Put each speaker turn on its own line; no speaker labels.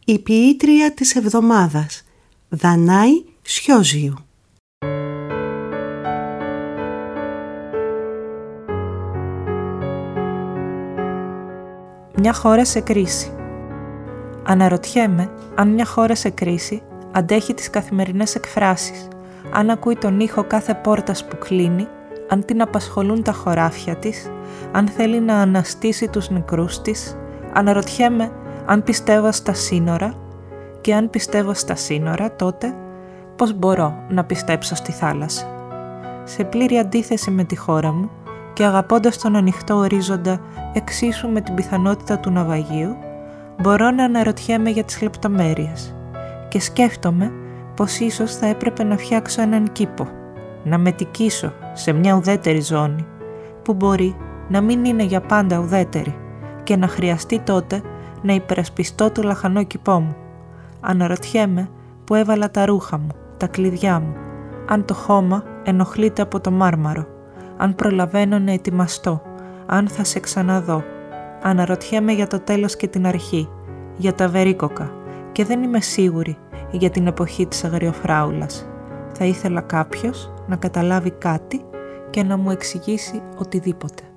Η ποιήτρια της εβδομάδας, Δανάη Σιόζιου.
Μια χώρα σε κρίση. Αναρωτιέμαι αν μια χώρα σε κρίση αντέχει τις καθημερινές εκφράσεις, αν ακούει τον ήχο κάθε πόρτας που κλείνει, αν την απασχολούν τα χωράφια της, αν θέλει να αναστήσει τους νεκρούς της. Αναρωτιέμαι αν πιστεύω στα σύνορα, και αν πιστεύω στα σύνορα, τότε πώς μπορώ να πιστέψω στη θάλασσα. Σε πλήρη αντίθεση με τη χώρα μου και αγαπώντας τον ανοιχτό ορίζοντα εξίσου με την πιθανότητα του ναυαγίου, μπορώ να αναρωτιέμαι για τις λεπτομέρειες και σκέφτομαι πως ίσως θα έπρεπε να φτιάξω έναν κήπο, να μετικήσω σε μια ουδέτερη ζώνη που μπορεί να μην είναι για πάντα ουδέτερη και να χρειαστεί τότε να υπερασπιστώ το λαχανό κήπό μου. Αναρωτιέμαι που έβαλα τα ρούχα μου, τα κλειδιά μου, αν το χώμα ενοχλείται από το μάρμαρο, αν προλαβαίνω να ετοιμαστώ, αν θα σε ξαναδώ. Αναρωτιέμαι για το τέλος και την αρχή, για τα βερίκοκα και δεν είμαι σίγουρη για την εποχή της αγριοφράουλας. Θα ήθελα κάποιος να καταλάβει κάτι και να μου εξηγήσει οτιδήποτε.